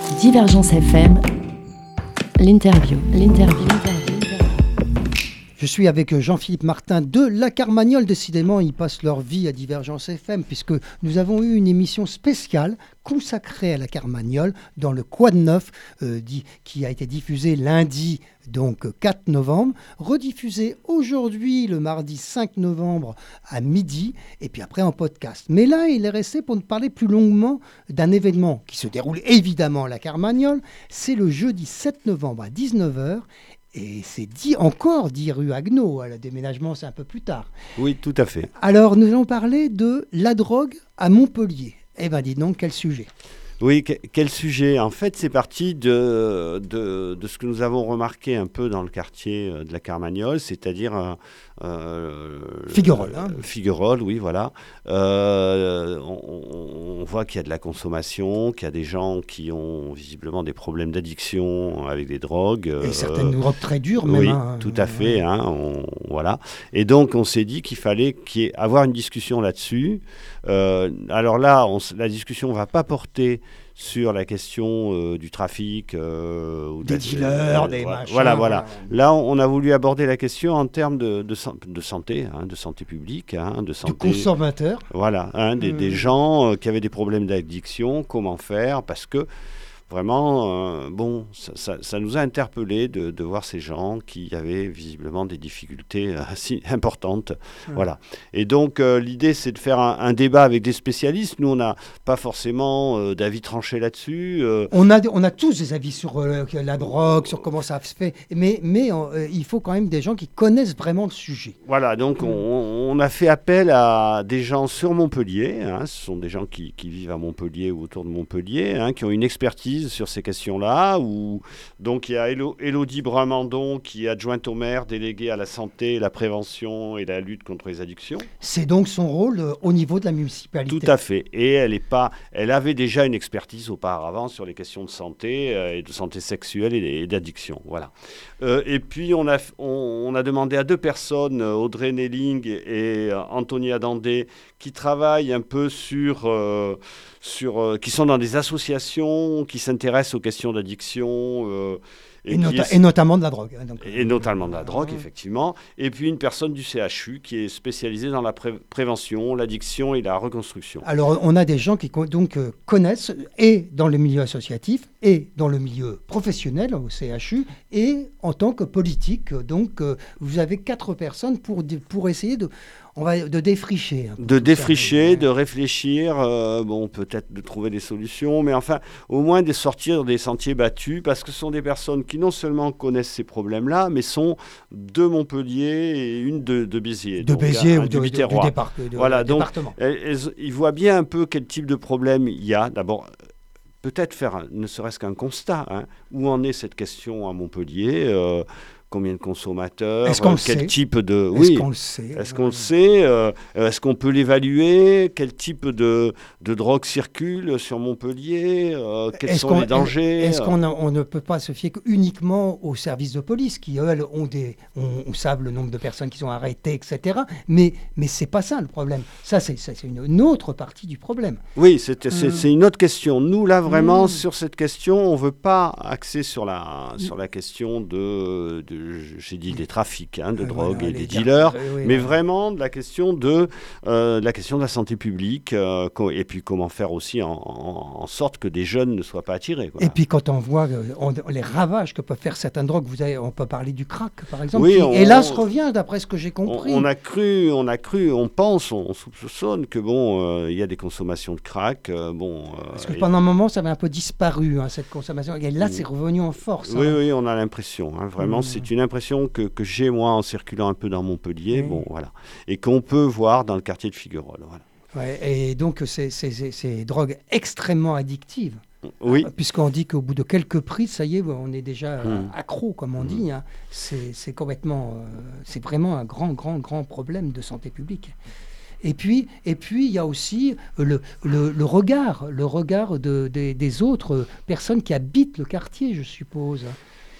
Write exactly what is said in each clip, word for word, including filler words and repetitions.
Divergence F M, l'interview, l'interview. Je suis avec Jean-Philippe Martin de La Carmagnole. Décidément, ils passent leur vie à Divergence F M puisque nous avons eu une émission spéciale consacrée à La Carmagnole dans le Quad neuf euh, dit, qui a été diffusée lundi, donc quatre novembre, rediffusée aujourd'hui le mardi cinq novembre à midi et puis après en podcast. Mais là, il est resté pour nous parler plus longuement d'un événement qui se déroule évidemment à La Carmagnole. C'est le jeudi sept novembre à dix-neuf heures. Et c'est dit encore dit rue Agneau. Le déménagement, c'est un peu plus tard. Oui, tout à fait. Alors, nous allons parler de la drogue à Montpellier. Eh bien, dis donc, quel sujet. Oui, que, quel sujet. En fait, c'est parti de, de, de ce que nous avons remarqué un peu dans le quartier de la Carmagnole, c'est-à-dire... Euh, euh, Figuerolles. Hein. Figuerolles, oui, voilà. Euh, on, on voit qu'il y a de la consommation, qu'il y a des gens qui ont visiblement des problèmes d'addiction avec des drogues. Et euh, certaines drogues très dures, même. Oui, hein. tout à fait. Ouais. Hein, on, voilà. Et donc, on s'est dit qu'il fallait qu'il y ait, avoir une discussion là-dessus. Euh, alors là, on, la discussion ne va pas porter sur la question euh, du trafic. Euh, ou des de, dealers, euh, des voilà, machins. Voilà, voilà. Là, on a voulu aborder la question en termes de, de, de santé, hein, de santé publique, hein, de santé... De consommateurs. Voilà, hein, des, mmh. des gens euh, qui avaient des problèmes d'addiction, comment faire, parce que vraiment, euh, bon, ça, ça, ça nous a interpellés de, de voir ces gens qui avaient visiblement des difficultés euh, assez importantes. Mmh. Voilà. Et donc, euh, l'idée, c'est de faire un, un débat avec des spécialistes. Nous, on n'a pas forcément euh, d'avis tranché là-dessus. Euh. On, a, on a tous des avis sur euh, la drogue, sur comment ça se fait. Mais, mais euh, il faut quand même des gens qui connaissent vraiment le sujet. Voilà. Donc, mmh. on, on a fait appel à des gens sur Montpellier. Hein, ce sont des gens qui, qui vivent à Montpellier ou autour de Montpellier, hein, qui ont une expertise sur ces questions-là. Où, donc, il y a Élo, Élodie Brun-Mandon, qui est adjointe au maire, déléguée à la santé, la prévention et la lutte contre les addictions. C'est donc son rôle euh, au niveau de la municipalité. Tout à fait. Et elle, est pas, elle avait déjà une expertise auparavant sur les questions de santé, euh, et de santé sexuelle et, et d'addiction. Voilà. Euh, et puis, on a, on, on a demandé à deux personnes, Audrey Nelling et euh, Anthony Adandé, qui travaillent un peu sur... Euh, Sur, euh, qui sont dans des associations qui s'intéressent aux questions d'addiction. Euh, et, et, nota- est... et notamment de la drogue. Donc, et notamment de la drogue, euh... effectivement. Et puis une personne du C H U qui est spécialisée dans la pré- prévention, l'addiction et la reconstruction. Alors on a des gens qui donc, euh, connaissent, et dans le milieu associatif, et dans le milieu professionnel au C H U, et en tant que politique. Donc euh, vous avez quatre personnes pour, pour essayer de... On va de défricher. De défricher, de réfléchir, euh, bon, peut-être de trouver des solutions, mais enfin, au moins de sortir des sentiers battus, parce que ce sont des personnes qui non seulement connaissent ces problèmes-là, mais sont de Montpellier et une de, de Béziers. De donc, Béziers un, ou un de, du de, du départ, de, voilà, de donc, département. Elles, elles, ils voient bien un peu quel type de problème il y a. D'abord, peut-être faire un, ne serait-ce qu'un constat. Hein, où en est cette question à Montpellier euh, Combien de consommateurs Est-ce qu'on euh, le Quel sait type de... Est-ce oui. qu'on le sait Est-ce qu'on le sait euh, Est-ce qu'on peut l'évaluer Quel type de, de drogue circule sur Montpellier euh, Quels est-ce sont qu'on, les dangers Est-ce qu'on a, on ne peut pas se fier uniquement aux services de police qui, eux, ont des, on, on savent le nombre de personnes qui sont arrêtées, et cetera. Mais, mais ce n'est pas ça le problème. Ça, c'est, c'est une, une autre partie du problème. Oui, c'est, c'est, hum. c'est une autre question. Nous, là, vraiment, hum. sur cette question, on ne veut pas axer sur la, sur la question de, de j'ai dit, des trafics hein, de euh, drogue voilà, et des dealers, gar- oui, mais oui. vraiment de la question de, euh, de la question de la santé publique euh, co- et puis comment faire aussi en, en, en sorte que des jeunes ne soient pas attirés. Quoi. Et puis quand on voit euh, on, les ravages que peuvent faire certaines drogues, vous avez, on peut parler du crack par exemple, oui, qui on, hélas revient d'après ce que j'ai compris. On, on a cru, on a cru, on pense, on, on soupçonne que bon, il euh, y a des consommations de crack. Euh, bon, euh, Parce que pendant un moment, ça avait un peu disparu hein, cette consommation. Et là, c'est revenu en force. Oui, hein. oui, on a l'impression. Hein, vraiment, mmh. c'est une impression que, que j'ai moi en circulant un peu dans Montpellier, mmh. bon voilà, et qu'on peut voir dans le quartier de Figuerolles. Voilà. Ouais, et donc c'est, c'est, c'est, c'est drogue extrêmement addictive. Oui. Puisqu'on dit qu'au bout de quelques prises, ça y est, on est déjà mmh. accro, comme on mmh. dit. Hein. C'est, c'est complètement, euh, c'est vraiment un grand, grand, grand problème de santé publique. Et puis, et puis, il y a aussi le, le, le regard, le regard de, de, des autres personnes qui habitent le quartier, je suppose.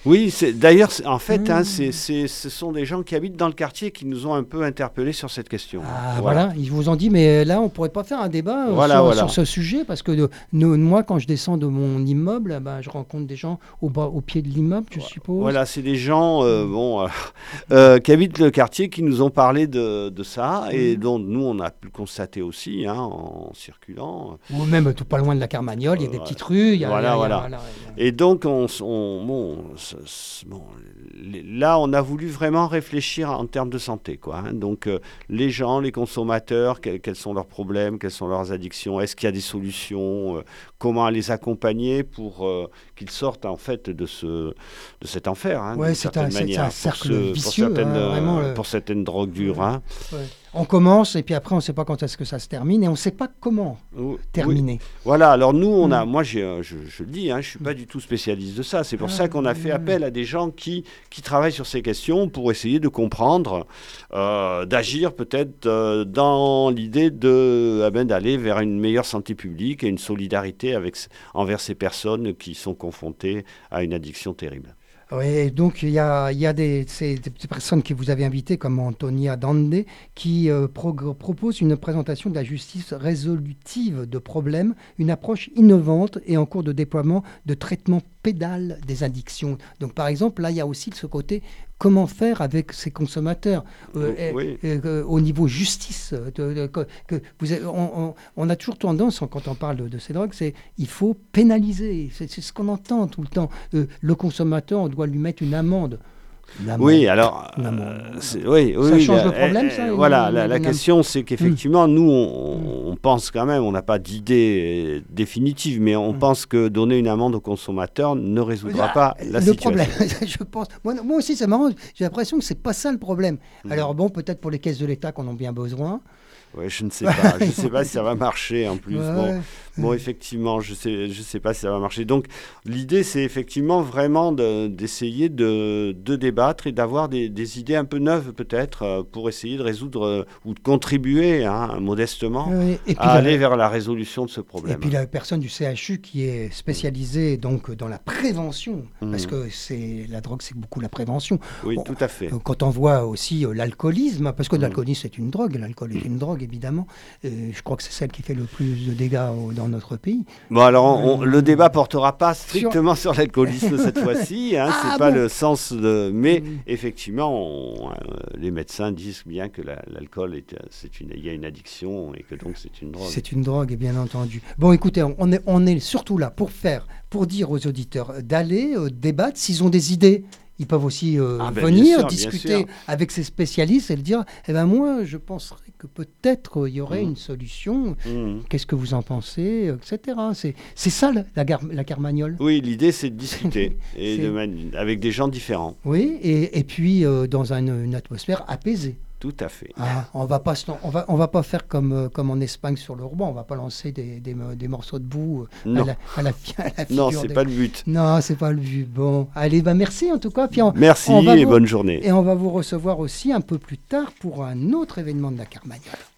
Oui, c'est, d'ailleurs, c'est- en fait, Mmh. hein, c'est, c'est, ce sont des gens qui habitent dans le quartier qui nous ont un peu interpellés sur cette question. Ah, voilà. Ils vous ont dit, mais là, on pourrait pas faire un débat euh, Voilà, sur, voilà. sur ce sujet, parce que de- nous- moi, quand je descends de mon immeuble, ben, je rencontre des gens au, bas, au pied de l'immeuble, je suppose. Voilà, c'est des gens euh, bon, euh, euh, qui habitent le quartier qui nous ont parlé de, de ça et Mhm. dont nous, on a pu le constater aussi hein, en circulant. Ou même tout pas loin de la Carmagnole, il y a des Euh, petites rues. Il y a, voilà, il y a- voilà. voilà, il y a- Et donc, on, s- on- bon, c- c- bon, les- là, on a voulu vraiment réfléchir en termes de santé. Quoi, hein. Donc, euh, les gens, les consommateurs, quels, quels sont leurs problèmes, quelles sont leurs addictions, est-ce qu'il y a des solutions, euh, comment les accompagner pour euh, qu'ils sortent en fait de, ce, de cet enfer. Hein, Ouais, d'une c'est certaine un- c'est- c'est manière, un pour cercle ce- vicieux, Pour certaines, hein, euh, vraiment, le- pour certaines drogues dures. Ouais. Hein. Ouais. On commence et puis après, on ne sait pas quand est-ce que ça se termine et on ne sait pas comment Oui, terminer. Voilà, alors nous, on a, Mm. moi, j'ai, euh, je, je le dis, hein, je ne suis pas du tout spécialiste de ça. C'est pour Ah, ça qu'on a fait mm. appel à des gens qui, qui travaillent sur ces questions pour essayer de comprendre, euh, d'agir peut-être euh, dans l'idée de, ah ben, d'aller vers une meilleure santé publique et une solidarité avec, envers ces personnes qui sont confrontées à une addiction terrible. Oui, donc il y a, il y a des, ces- des personnes que vous avez invitées, comme Antonia Dande, qui euh, prog- propose une présentation de la justice résolutive de problèmes, une approche innovante et en cours de déploiement de traitement pédale des addictions. Donc par exemple, là, il y a aussi ce côté comment faire avec ces consommateurs euh, et- Oui. et, euh, au niveau justice. euh, de- de- que, que vous avez- on, on- on a toujours tendance, quand on parle de, de ces drogues, c'est il faut pénaliser. C'est c'est ce qu'on entend tout le temps. Euh, le consommateur, on doit lui mettre une amende. Une amende. Oui, alors, Une euh, amende. c'est- oui, Ça oui, change la- le problème, euh, ça, une- Voilà, la, une- la une- question, c'est qu'effectivement, nous, on, on pense quand même, on n'a pas d'idée euh, définitive, mais on Mm. pense que donner une amende au consommateur ne résoudra Ah, pas la le situation. problème, je pense. Moi, moi aussi, c'est marrant. J'ai l'impression que c'est pas ça le problème. Mm. Alors bon, peut-être pour les caisses de l'État qu'on en a bien besoin. Ouais, je ne sais pas, je ne sais pas si ça va marcher en plus. Ouais. Bon, bon, effectivement, je sais, je sais pas si ça va marcher. Donc, l'idée, c'est effectivement vraiment de- d'essayer de, de débattre et d'avoir des, des idées un peu neuves peut-être euh, pour essayer de résoudre euh, ou de contribuer hein, modestement Ouais, et puis à la- aller vers la résolution de ce Et problème. puis la personne du C H U qui est spécialisée donc dans la prévention, parce Mhm. que c'est la drogue, c'est beaucoup la prévention. Oui, Bon, tout à fait. Euh, Quand on voit aussi euh, l'alcoolisme, parce que Mhm. l'alcoolisme c'est une drogue, l'alcool est une drogue évidemment. Euh, je crois que c'est celle qui fait le plus de dégâts au- dans notre pays. Bon, alors, on- Euh, le débat portera pas strictement sur, l'alcoolisme cette fois-ci. Hein, Ah, c'est pas bon. le sens de. Mais Mhm. effectivement, on- euh, les médecins disent bien que la- l'alcool, est, c'est une, il y a une addiction et que donc c'est une drogue. C'est une drogue, bien entendu. Bon, écoutez, on est, on est surtout là pour faire, pour dire aux auditeurs d'aller euh, débattre. S'ils ont des idées, ils peuvent aussi euh, Ah ben, bien venir sûr, bien discuter sûr. avec ces spécialistes et le dire. Eh ben moi, je penserais que peut-être euh, il y aurait Mhm. une solution. Mhm. Qu'est-ce Qu'est-ce que vous en pensez, et cetera. C'est c'est ça la, la, gar- la Carmagnole. Oui, l'idée c'est de discuter et C'est- de mani- avec des gens différents. Oui, et, et puis euh, dans un- une atmosphère apaisée. Tout à fait. Ah, on va pas se- on va on va pas faire comme euh, comme en Espagne sur le ruban. On va pas lancer des, des, des morceaux de boue euh, Non. à la, à la, fi- à la figure. Non, c'est des- pas le but. Non, c'est pas le but. Bon, allez, bah merci en tout cas. Puis on- Merci on va et vous- bonne journée. Et on va vous recevoir aussi un peu plus tard pour un autre événement de la Carmagnole.